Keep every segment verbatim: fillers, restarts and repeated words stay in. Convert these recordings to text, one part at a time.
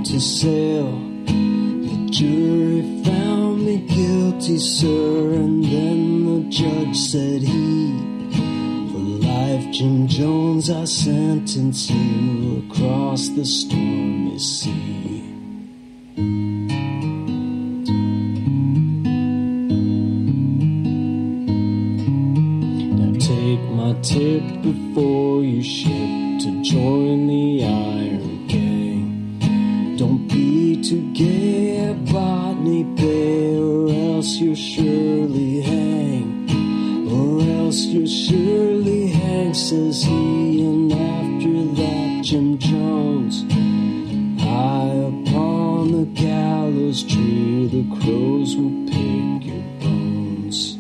to sail. The jury found me guilty, sir, and then the judge said he, for life, Jim Jones, I sentence you across the stormy sea. Now take my tip before you ship to join the Iron Gang. Don't be too gay at Botany Bay, or else you'll surely hang. Or else you'll surely hang, says he, and after that Jim Jones, high upon the gallows tree, the crows will pick your bones.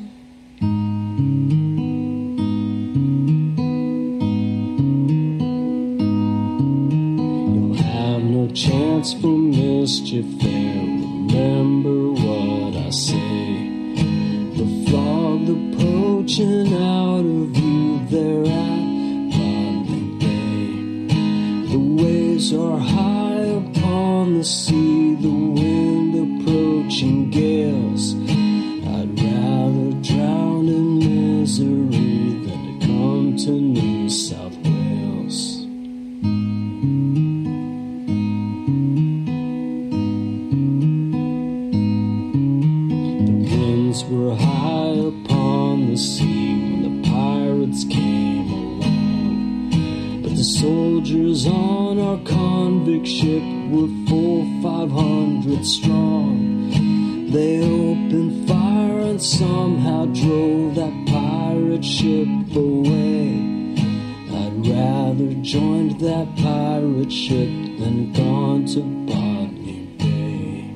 Chance for mischief there, remember what I say. The flog, the poaching out of you there at Botany Bay. The waves are high upon the sea, the wind approaching gales. I'd rather drown in misery than to come to New South Wales. Were high upon the sea when the pirates came along, but the soldiers on our convict ship were full five hundred strong. They opened fire and somehow drove that pirate ship away. I'd rather joined that pirate ship than gone to Botany Bay.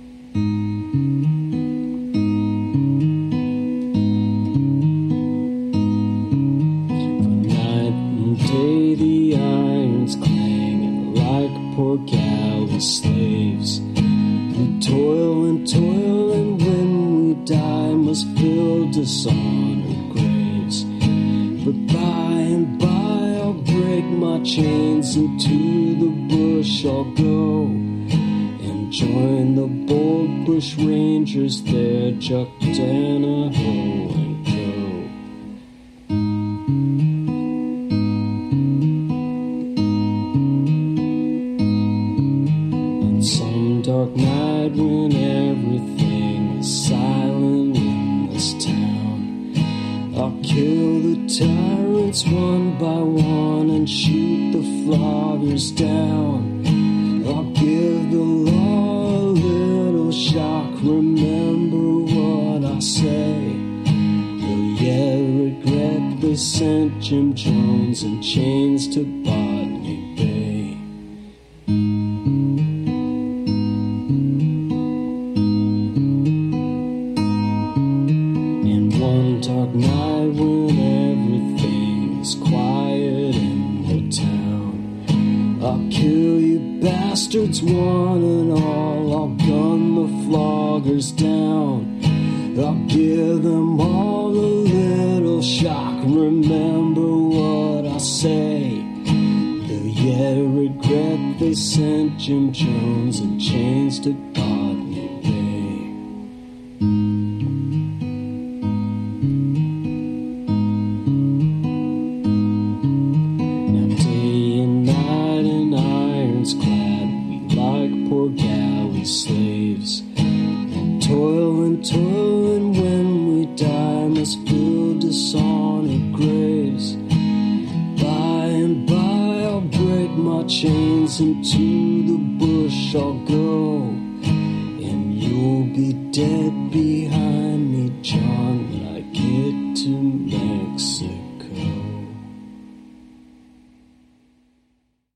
Day the irons clanging like poor galley slaves. We toil and toil, and when we die must fill dishonored graves. But by and by I'll break my chains, and to the bush I'll go and join the bold bush rangers there, Juck Danahoe and Co. Dark night when everything is silent in this town, I'll kill the tyrants one by one and shoot the floggers down. I'll give the law a little shock, remember what I say. They'll yet regret they sent Jim Jones in chains to Botany Bay. One dark night when everything is quiet in the town, I'll kill you bastards one and all, I'll gun the floggers down. I'll give them all a little shock, remember what I say. They'll yet regret they sent Jim Jones in chains to Botany Bay. Clad, we like poor galley slaves, and toil and toil, and when we die must fill dishonored graves. By and by I'll break my chains, and to the bush I'll go, and you'll be dead beyond